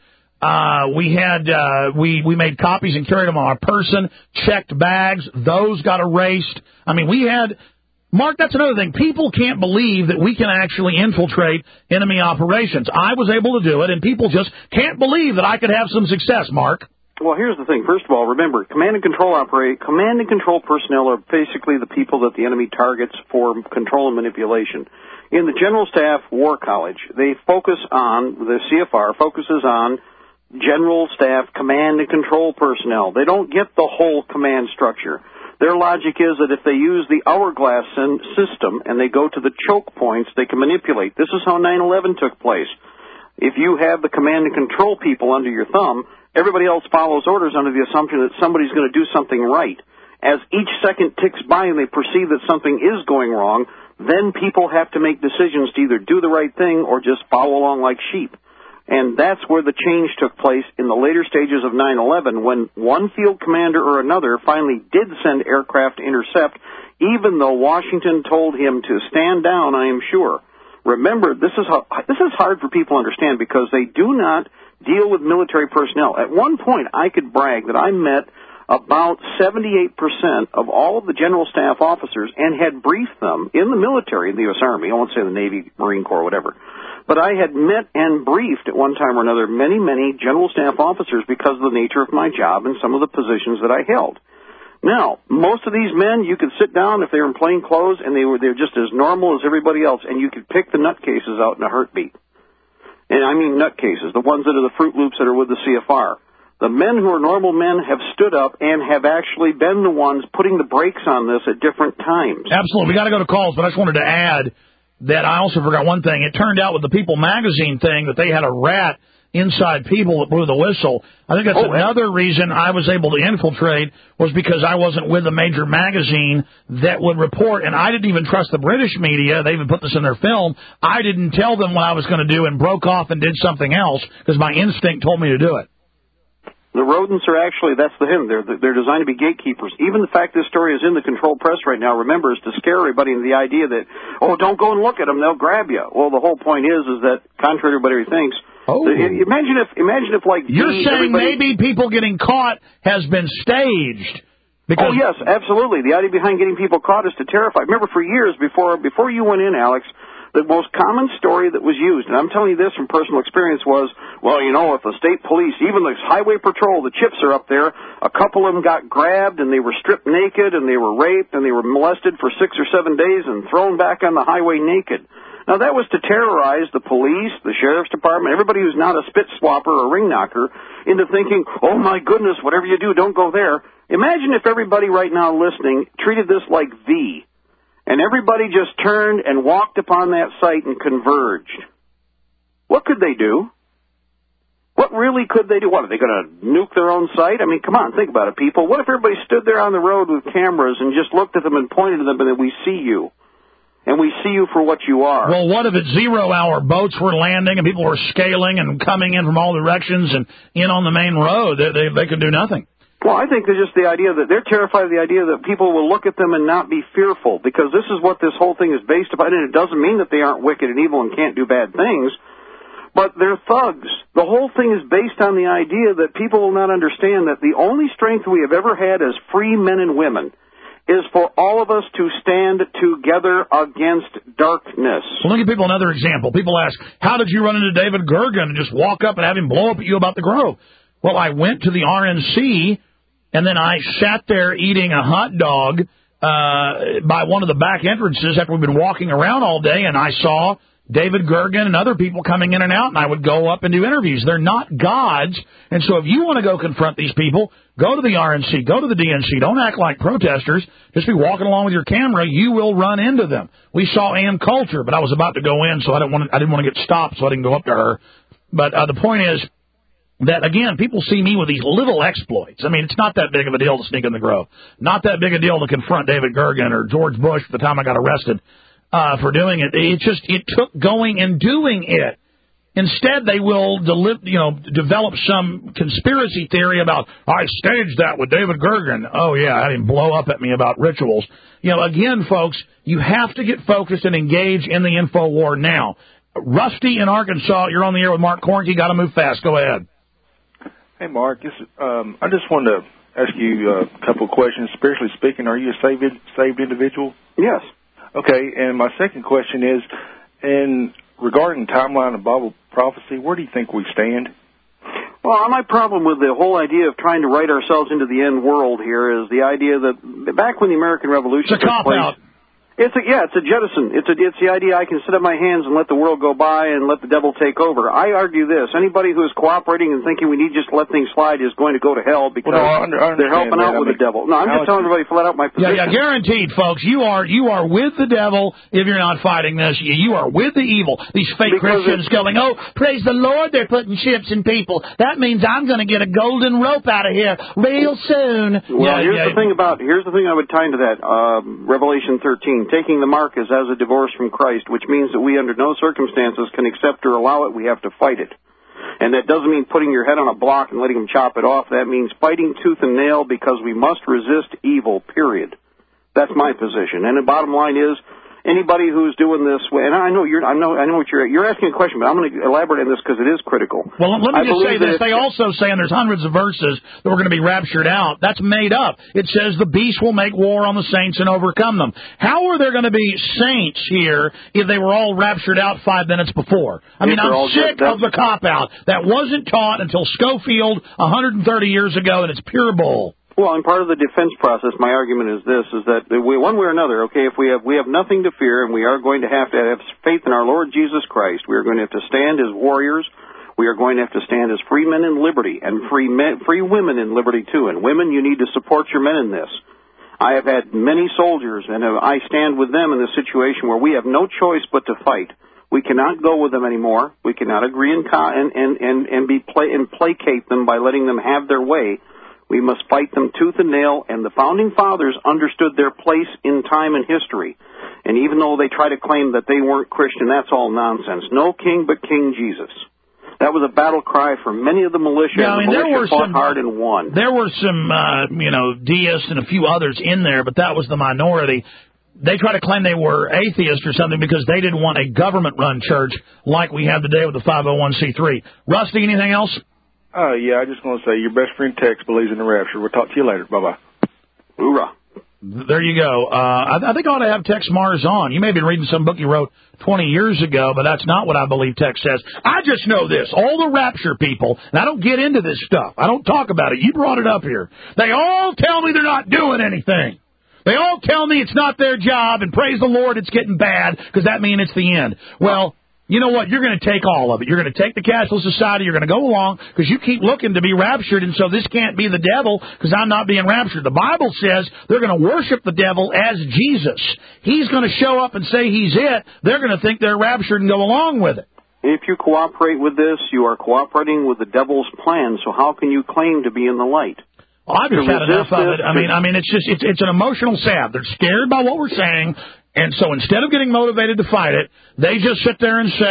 We made copies and carried them on our person, checked bags. Those got erased. I mean, Mark, that's another thing. People can't believe that we can actually infiltrate enemy operations. I was able to do it, and people just can't believe that I could have some success, Mark. Well, here's the thing. First of all, remember, command and control personnel are basically the people that the enemy targets for control and manipulation. In the General Staff War College, the CFR focuses on General Staff command and control personnel. They don't get the whole command structure. Their logic is that if they use the hourglass system and they go to the choke points, they can manipulate. This is how 9/11 took place. If you have the command and control people under your thumb, everybody else follows orders under the assumption that somebody's going to do something right. As each second ticks by and they perceive that something is going wrong, then people have to make decisions to either do the right thing or just follow along like sheep. And that's where the change took place in the later stages of 9/11 when one field commander or another finally did send aircraft to intercept, even though Washington told him to stand down, I am sure. Remember, this is hard for people to understand because they do not deal with military personnel. At one point, I could brag that I met about 78% of all of the General Staff officers and had briefed them in the military, in the U.S. Army, I won't say the Navy, Marine Corps, whatever. But I had met and briefed at one time or another many, many General Staff officers because of the nature of my job and some of the positions that I held. Now, most of these men, you could sit down if they were in plain clothes and they're just as normal as everybody else, and you could pick the nutcases out in a heartbeat. And I mean nutcases, the ones that are the Fruit Loops that are with the CFR. The men who are normal men have stood up and have actually been the ones putting the brakes on this at different times. Absolutely. We got to go to calls, but I just wanted to add that I also forgot one thing. It turned out with the People magazine thing that they had a rat inside People that blew the whistle. I think that's another reason I was able to infiltrate was because I wasn't with a major magazine that would report, and I didn't even trust the British media. They even put this in their film. I didn't tell them what I was going to do and broke off and did something else because my instinct told me to do it. The rodents are actually, that's the hint, they're designed to be gatekeepers. Even the fact this story is in the controlled press right now, remember, is to scare everybody into the idea that, don't go and look at them, they'll grab you. Well, the whole point is that, contrary to what everybody thinks, imagine if like... You're saying maybe people getting caught has been staged. Oh, yes, absolutely. The idea behind getting people caught is to terrify. Remember, for years, before you went in, Alex, the most common story that was used, and I'm telling you this from personal experience, was, if the state police, even the highway patrol, the chips are up there, a couple of them got grabbed and they were stripped naked and they were raped and they were molested for 6 or 7 days and thrown back on the highway naked. Now, that was to terrorize the police, the sheriff's department, everybody who's not a spit swapper or ring knocker into thinking, oh, my goodness, whatever you do, don't go there. Imagine if everybody right now listening treated this like V. And everybody just turned and walked upon that site and converged. What could they do? What really could they do? What, are they going to nuke their own site? I mean, come on, think about it, people. What if everybody stood there on the road with cameras and just looked at them and pointed to them and then we see you? And we see you for what you are. Well, what if at 0 hour boats were landing and people were scaling and coming in from all directions and in on the main road? They could do nothing. Well, I think there's just the idea that they're terrified of the idea that people will look at them and not be fearful, because this is what this whole thing is based upon, and it doesn't mean that they aren't wicked and evil and can't do bad things, but they're thugs. The whole thing is based on the idea that people will not understand that the only strength we have ever had as free men and women, is for all of us to stand together against darkness. Well, let me give people another example. People ask, how did you run into David Gergen and just walk up and have him blow up at you about the Grove? Well, I went to the RNC, and then I sat there eating a hot dog by one of the back entrances after we've been walking around all day, and I saw David Gergen and other people coming in and out, and I would go up and do interviews. They're not gods, and so if you want to go confront these people, go to the RNC, go to the DNC. Don't act like protesters. Just be walking along with your camera. You will run into them. We saw Ann Coulter, but I was about to go in, so I didn't want to get stopped, so I didn't go up to her. But the point is that, again, people see me with these little exploits. I mean, it's not that big of a deal to sneak in the Grove. Not that big a deal to confront David Gergen or George Bush at the time I got arrested for doing it. It took going and doing it. Instead, they will develop some conspiracy theory about, I staged that with David Gergen. Oh, yeah, I had him blow up at me about rituals. Again, folks, you have to get focused and engage in the info war now. Rusty in Arkansas, you're on the air with Mark Cornke. Got to move fast. Go ahead. Hey, Mark. I just wanted to ask you a couple of questions. Spiritually speaking, are you a saved individual? Yes. Okay, and my second question is, regarding timeline of Bible prophecy, where do you think we stand? Well, my problem with the whole idea of trying to write ourselves into the end world here is the idea that back when the American Revolution took place, it's a jettison. It's the idea I can sit up my hands and let the world go by and let the devil take over. I argue this: anybody who is cooperating and thinking we need just to let things slide is going to go to hell because they're helping out with the devil. No, I'm just telling everybody flat out my position. Yeah, guaranteed, folks. You are with the devil if you're not fighting this. You are with the evil. These fake Christians going, oh, praise the Lord, they're putting chips in people. That means I'm going to get a golden rope out of here real soon. Well, here's the thing I would tie into that. Revelation 13. Taking the mark is as a divorce from Christ, which means that we under no circumstances can accept or allow it. We have to fight it. And that doesn't mean putting your head on a block and letting them chop it off. That means fighting tooth and nail because we must resist evil, period. That's my position. And the bottom line is, anybody who's doing this, and I know what you're asking a question, but I'm going to elaborate on this because it is critical. Well, let me just say this. They also say, and there's hundreds of verses that we're going to be raptured out. That's made up. It says the beast will make war on the saints and overcome them. How are there going to be saints here if they were all raptured out 5 minutes before? I mean, I'm sick of the cop-out. That wasn't taught until Schofield 130 years ago, and it's pure bull. Well, and part of the defense process, my argument is this, is that one way or another, okay, if we have nothing to fear and we are going to have faith in our Lord Jesus Christ, we are going to have to stand as warriors. We are going to have to stand as free men in liberty and free women in liberty, too. And women, you need to support your men in this. I have had many soldiers, and I stand with them in this situation where we have no choice but to fight. We cannot go with them anymore. We cannot agree and placate them by letting them have their way. We must fight them tooth and nail, and the Founding Fathers understood their place in time and history. And even though they try to claim that they weren't Christian, that's all nonsense. No king but King Jesus. That was a battle cry for many of the militia. Yeah, I mean, the militia fought hard and won. There were some, deists and a few others in there, but that was the minority. They try to claim they were atheists or something because they didn't want a government-run church like we have today with the 501c3. Rusty, anything else? Yeah, I just want to say your best friend Tex believes in the rapture. We'll talk to you later. Bye-bye. Hoorah. There you go. I think I ought to have Tex Mars on. You may have been reading some book you wrote 20 years ago, but that's not what I believe Tex says. I just know this. All the rapture people, and I don't get into this stuff. I don't talk about it. You brought it up here. They all tell me they're not doing anything. They all tell me it's not their job, and praise the Lord, it's getting bad, because that means it's the end. Well, you know what? You're going to take all of it. You're going to take the cashless society. You're going to go along because you keep looking to be raptured, and so this can't be the devil because I'm not being raptured. The Bible says they're going to worship the devil as Jesus. He's going to show up and say he's it. They're going to think they're raptured and go along with it. If you cooperate with this, you are cooperating with the devil's plan, so how can you claim to be in the light? Well, I've just had enough of it. I mean, it's an emotional salve. They're scared by what we're saying. And so instead of getting motivated to fight it, they just sit there and say,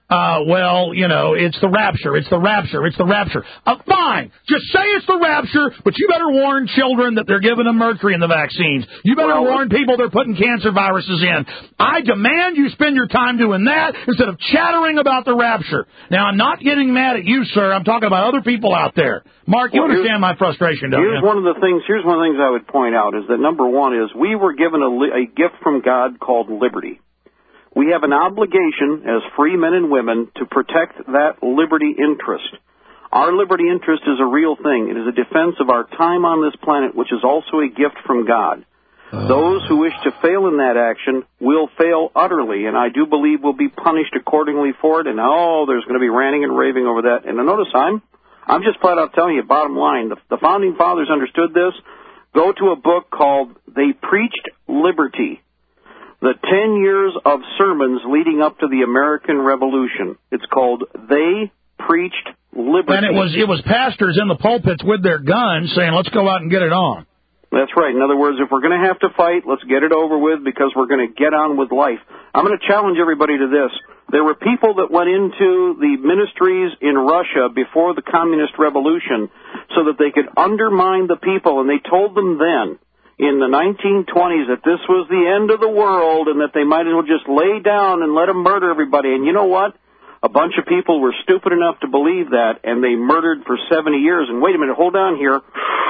well, you know, it's the rapture, it's the rapture, it's the rapture. Fine, just say it's the rapture, but you better warn children that they're giving them mercury in the vaccines. You better warn people they're putting cancer viruses in. I demand you spend your time doing that instead of chattering about the rapture. Now, I'm not getting mad at you, sir. I'm talking about other people out there. Mark, you understand my frustration, don't you? Here's one of the things I would point out is that number one is we were given a gift from God called liberty. We have an obligation as free men and women to protect that liberty interest. Our liberty interest is a real thing. It is a defense of our time on this planet, which is also a gift from God. Those who wish to fail in that action will fail utterly, and I do believe will be punished accordingly for it, and there's going to be ranting and raving over that. And notice I'm just flat out telling you, bottom line, the Founding Fathers understood this. Go to a book called They Preached Liberty. The 10 years of sermons leading up to the American Revolution. It's called They Preached Liberty. And it was pastors in the pulpits with their guns saying, let's go out and get it on. That's right. In other words, if we're going to have to fight, let's get it over with because we're going to get on with life. I'm going to challenge everybody to this. There were people that went into the ministries in Russia before the Communist Revolution so that they could undermine the people, and they told them then, in the 1920s, that this was the end of the world and that they might as well just lay down and let them murder everybody. And you know what? A bunch of people were stupid enough to believe that, and they murdered for 70 years. And wait a minute, hold on here.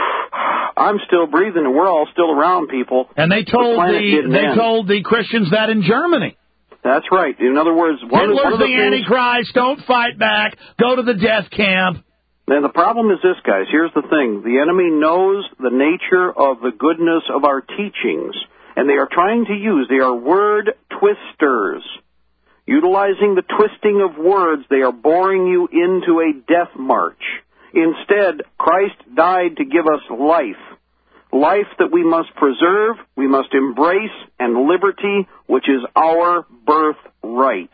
I'm still breathing, and we're all still around, people. And they told the Christians that in Germany. That's right. In other words, Hitler's the Antichrist. Don't fight back. Go to the death camp. And the problem is this, guys. Here's the thing. The enemy knows the nature of the goodness of our teachings, and they are trying to use, they are word twisters. Utilizing the twisting of words, they are boring you into a death march. Instead, Christ died to give us life. Life that we must preserve, we must embrace, and liberty, which is our birthright.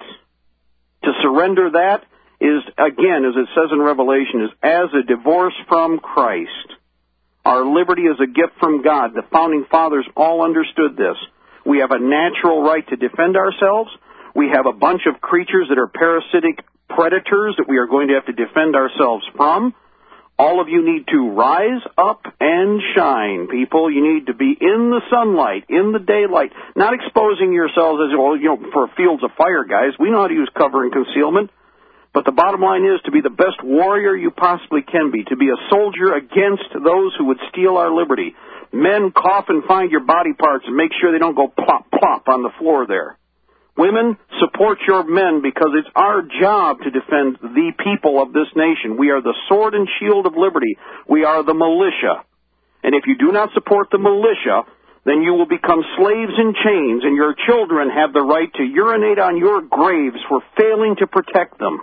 To surrender that is, again, as it says in Revelation, is as a divorce from Christ. Our liberty is a gift from God. The Founding Fathers all understood this. We have a natural right to defend ourselves. We have a bunch of creatures that are parasitic predators that we are going to have to defend ourselves from. All of you need to rise up and shine, people. You need to be in the sunlight, in the daylight, not exposing yourselves as, for fields of fire, guys. We know how to use cover and concealment. But the bottom line is to be the best warrior you possibly can be, to be a soldier against those who would steal our liberty. Men, cough and find your body parts and make sure they don't go plop, plop on the floor there. Women, support your men because it's our job to defend the people of this nation. We are the sword and shield of liberty. We are the militia. And if you do not support the militia, then you will become slaves in chains, and your children have the right to urinate on your graves for failing to protect them.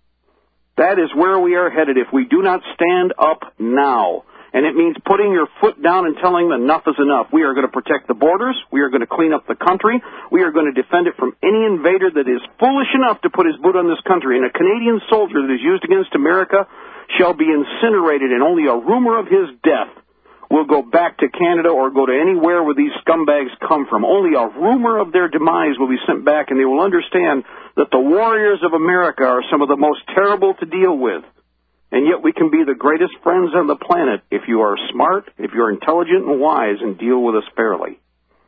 That is where we are headed if we do not stand up now. And it means putting your foot down and telling them enough is enough. We are going to protect the borders. We are going to clean up the country. We are going to defend it from any invader that is foolish enough to put his boot on this country. And a Canadian soldier that is used against America shall be incinerated, and only a rumor of his death will go back to Canada or go to anywhere where these scumbags come from. Only a rumor of their demise will be sent back, and they will understand that the warriors of America are some of the most terrible to deal with. And yet we can be the greatest friends on the planet if you are smart, if you're intelligent and wise, and deal with us fairly.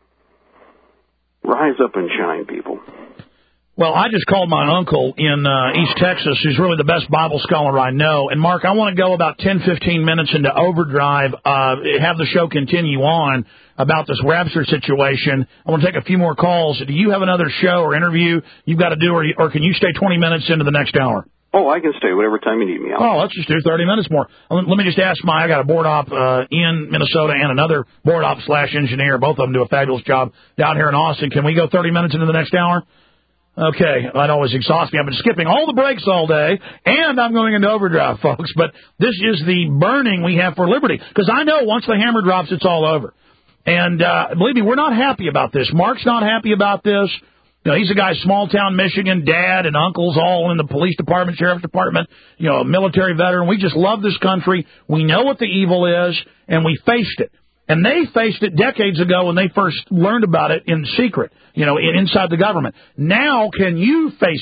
Rise up and shine, people. Well, I just called my uncle in East Texas, who's really the best Bible scholar I know. And, Mark, I want to go about 10, 15 minutes into overdrive, have the show continue on about this rapture situation. I want to take a few more calls. Do you have another show or interview you've got to do, or can you stay 20 minutes into the next hour? Oh, I can stay whatever time you need me. Oh, let's just do 30 minutes more. Let me just ask I got a board op in Minnesota and another board op / engineer. Both of them do a fabulous job down here in Austin. Can we go 30 minutes into the next hour? Okay, that always exhausts me. I've been skipping all the breaks all day, and I'm going into overdrive, folks. But this is the burning we have for liberty. Because I know once the hammer drops, it's all over. And believe me, we're not happy about this. Mark's not happy about this. You know, he's a guy, small-town Michigan, dad and uncles all in the police department, sheriff's department, a military veteran. We just love this country. We know what the evil is, and we faced it. And they faced it decades ago when they first learned about it in secret, inside the government. Now can you face it?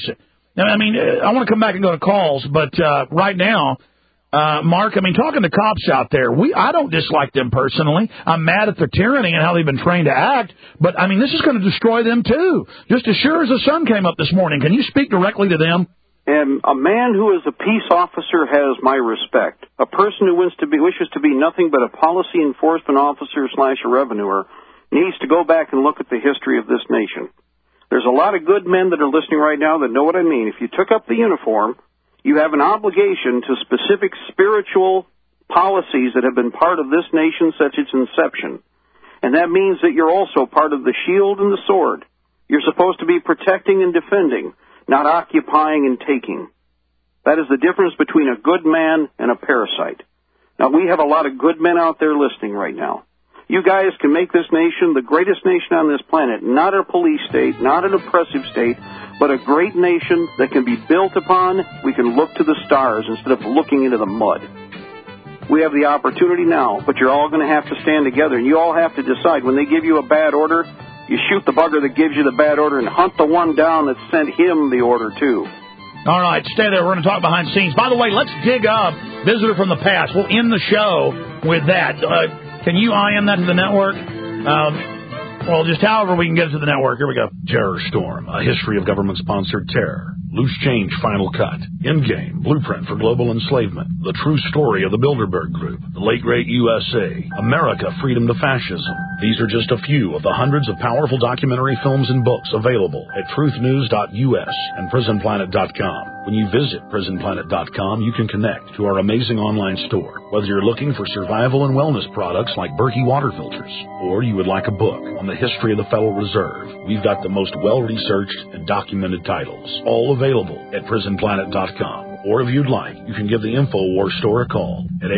I mean, I want to come back and go to calls, but right now, Mark, I mean, talking to cops out there, I don't dislike them personally. I'm mad at their tyranny and how they've been trained to act, but, I mean, this is going to destroy them, too. Just as sure as the sun came up this morning. Can you speak directly to them? And a man who is a peace officer has my respect. A person who wishes to be nothing but a policy enforcement officer / a revenuer needs to go back and look at the history of this nation. There's a lot of good men that are listening right now that know what I mean. If you took up the uniform, you have an obligation to specific spiritual policies that have been part of this nation since its inception. And that means that you're also part of the shield and the sword. You're supposed to be protecting and defending, not occupying and taking. That is the difference between a good man and a parasite. Now, we have a lot of good men out there listening right now. You guys can make this nation the greatest nation on this planet, not a police state, not an oppressive state, but a great nation that can be built upon. We can look to the stars instead of looking into the mud. We have the opportunity now, but you're all going to have to stand together, and you all have to decide. When they give you a bad order, you shoot the bugger that gives you the bad order and hunt the one down that sent him the order, too. All right, stay there. We're going to talk behind the scenes. By the way, let's dig up Visitor from the Past. We'll end the show with that. Can you IM that to the network? Well, just however we can get it to the network. Here we go. Terror Storm, a history of government-sponsored terror. Loose Change Final Cut. Endgame, Blueprint for Global Enslavement. The True Story of the Bilderberg Group. The Late Great USA. America, Freedom to Fascism. These are just a few of the hundreds of powerful documentary films and books available at truthnews.us and prisonplanet.com. When you visit prisonplanet.com, you can connect to our amazing online store. Whether you're looking for survival and wellness products like Berkey water filters, or you would like a book on the history of the Federal Reserve, we've got the most well-researched and documented titles, all available at prisonplanet.com. Or if you'd like, you can give the InfoWars store a call at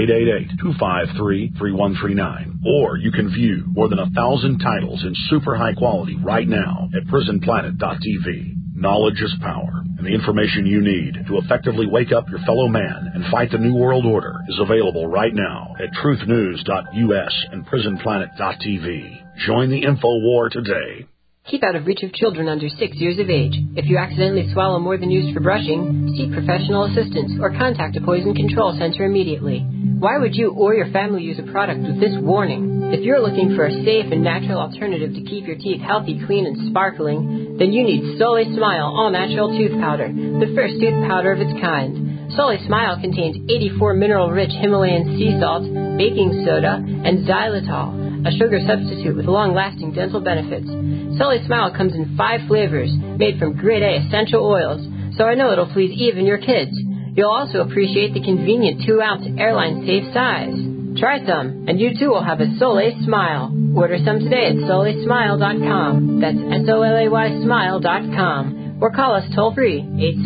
888-253-3139. Or you can view more than 1,000 titles in super high quality right now at prisonplanet.tv. Knowledge is power, and the information you need to effectively wake up your fellow man and fight the New World Order is available right now at truthnews.us and prisonplanet.tv. Join the InfoWar today. Keep out of reach of children under 6 years of age. If you accidentally swallow more than used for brushing, seek professional assistance or contact a poison control center immediately. Why would you or your family use a product with this warning? If you're looking for a safe and natural alternative to keep your teeth healthy, clean, and sparkling, then you need Sole Smile All-Natural Tooth Powder, the first tooth powder of its kind. Sole Smile contains 84 mineral-rich Himalayan sea salt, baking soda, and xylitol, a sugar substitute with long-lasting dental benefits. Sole Smile comes in 5 flavors, made from grade A essential oils, so I know it'll please even your kids. You'll also appreciate the convenient 2-ounce airline-safe size. Try some, and you too will have a Sole Smile. Order some today at solesmile.com. That's SOLAY smile.com. Or call us toll-free,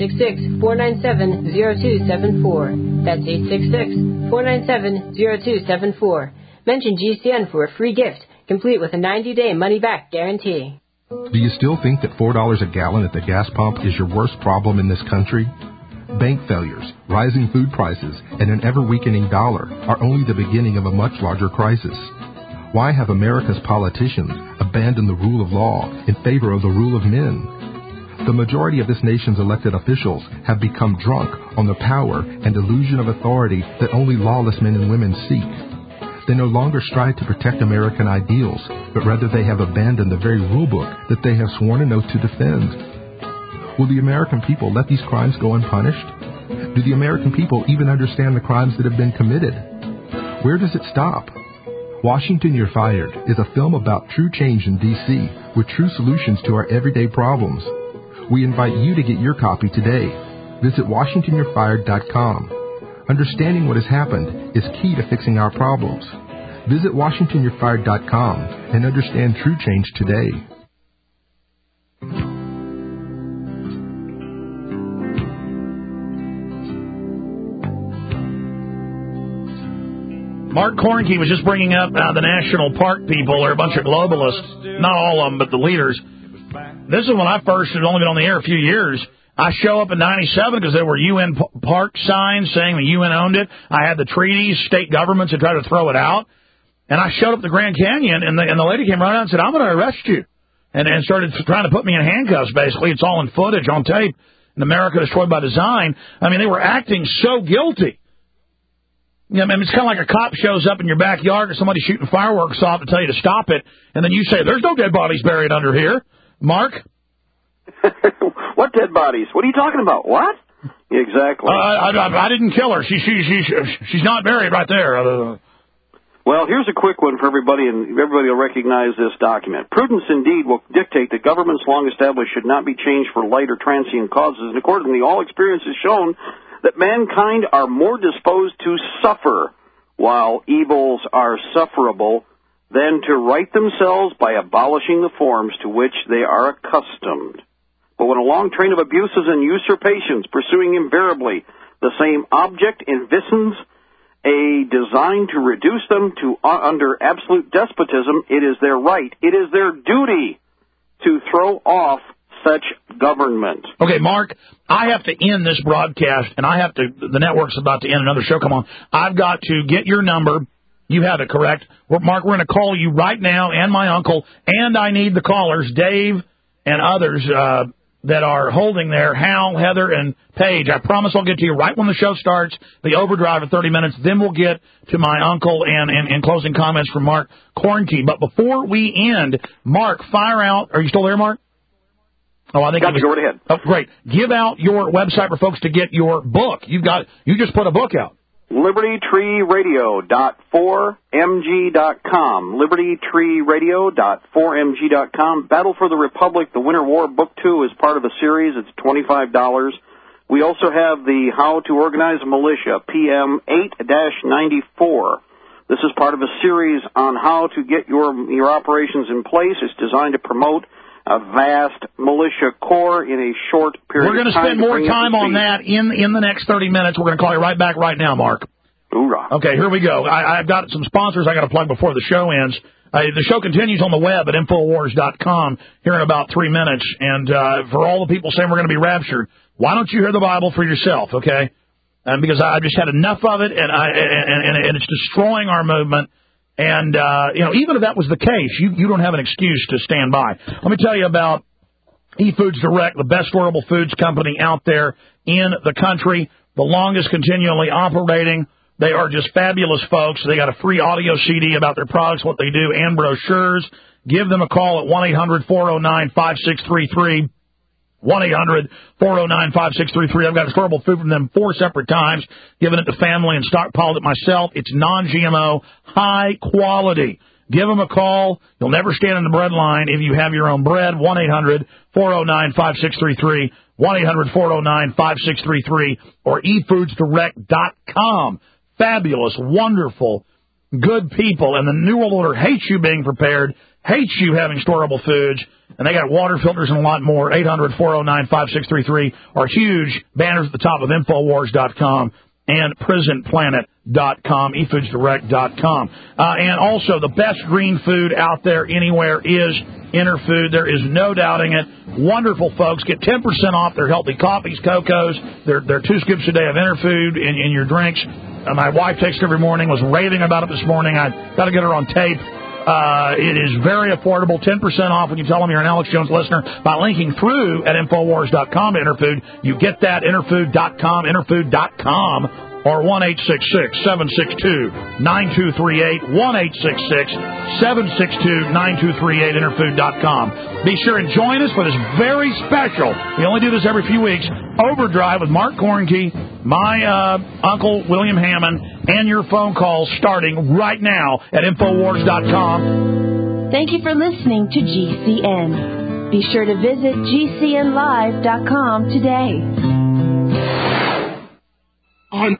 866-497-0274. That's 866-497-0274. Mention GCN for a free gift, complete with a 90-day money-back guarantee. Do you still think that $4 a gallon at the gas pump is your worst problem in this country? Bank failures, rising food prices, and an ever-weakening dollar are only the beginning of a much larger crisis. Why have America's politicians abandoned the rule of law in favor of the rule of men? The majority of this nation's elected officials have become drunk on the power and illusion of authority that only lawless men and women seek. They no longer strive to protect American ideals, but rather they have abandoned the very rulebook that they have sworn an oath to defend. Will the American people let these crimes go unpunished? Do the American people even understand the crimes that have been committed? Where does it stop? Washington, You're Fired is a film about true change in D.C. with true solutions to our everyday problems. We invite you to get your copy today. Visit WashingtonYou'reFired.com. Understanding what has happened is key to fixing our problems. Visit WashingtonYou'reFired.com and understand true change today. Mark Cornke was just bringing up the national park people. They're a bunch of globalists. Not all of them, but the leaders. This is when I first had only been on the air a few years. I show up in 97 because there were UN park signs saying the UN owned it. I had the treaties, state governments had tried to throw it out. And I showed up at the Grand Canyon, and the lady came right out and said, I'm going to arrest you. And started trying to put me in handcuffs, basically. It's all in footage on tape. and America Destroyed by Design, I mean, they were acting so guilty. You know, I mean, it's kind of like a cop shows up in your backyard or somebody shooting fireworks off to tell you to stop it, and then you say, there's no dead bodies buried under here. Mark? What dead bodies? What are you talking about? What? Exactly. I didn't kill her. She's not buried right there. Well, here's a quick one for everybody, and everybody will recognize this document. Prudence indeed will dictate that governments long established should not be changed for light or transient causes, and accordingly, all experience has shown that mankind are more disposed to suffer while evils are sufferable than to right themselves by abolishing the forms to which they are accustomed. But when a long train of abuses and usurpations pursuing invariably the same object envisions a design to reduce them to under absolute despotism, it is their right, it is their duty to throw off such government. Okay, Mark, I have to end this broadcast, and the network's about to end another show. Come on. I've got to get your number. You have it, correct? Mark, we're going to call you right now, and my uncle, and I need the callers, Dave and others, that are holding there, Hal, Heather, and Paige. I promise I'll get to you right when the show starts, the overdrive of 30 minutes. Then we'll get to my uncle and closing comments from Mark Kornke. But before we end, Mark, fire out. Are you still there, Mark? Oh, I think got you. Go right ahead. Oh, great. Give out your website for folks to get your book. You just put a book out. LibertyTreeRadio.4mg.com. LibertyTreeRadio.4mg.com. Battle for the Republic, The Winter War, Book 2 is part of a series. It's $25. We also have the How to Organize a Militia, PM 8-94. This is part of a series on how to get your operations in place. It's designed to promote a vast militia corps in a short period of time. We're going to spend more time on that in the next 30 minutes. We're going to call you right back right now, Mark. Hoorah. Okay, here we go. I've got some sponsors I got to plug before the show ends. The show continues on the web at Infowars.com here in about 3 minutes. And for all the people saying we're going to be raptured, why don't you hear the Bible for yourself, okay? Because I just had enough of it, and it's destroying our movement. And, even if that was the case, you don't have an excuse to stand by. Let me tell you about eFoods Direct, the best storable foods company out there in the country, the longest continually operating. They are just fabulous folks. They got a free audio CD about their products, what they do, and brochures. Give them a call at 1-800-409-5633. 1-800-409-5633. I've got storable food from them 4 separate times, given it to family and stockpiled it myself. It's non-GMO, high quality. Give them a call. You'll never stand in the bread line if you have your own bread. 1-800-409-5633. 1-800-409-5633 or eFoodsDirect.com. Fabulous, wonderful, good people. And the New World Order hates you being prepared, hates you having storable foods, and they got water filters and a lot more. 800-409-5633 or huge banners at the top of Infowars.com and PrisonPlanet.com, eFoodsDirect.com. And also, the best green food out there anywhere is Interfood. There is no doubting it. Wonderful folks. Get 10% off their healthy coffees, cocos. They're 2 scoops a day of Interfood in your drinks. My wife takes it every morning, was raving about it this morning. I got to get her on tape. It is very affordable, 10% off when you tell them you're an Alex Jones listener by linking through at Infowars.com to Interfood. You get that, Interfood.com, Interfood.com, or 1-866-762-9238, 1-866-762-9238, Interfood.com. Be sure and join us for this very special, we only do this every few weeks, Overdrive with Mark Kornke, my Uncle William Hammond, and your phone calls starting right now at Infowars.com. Thank you for listening to GCN. Be sure to visit GCNlive.com today.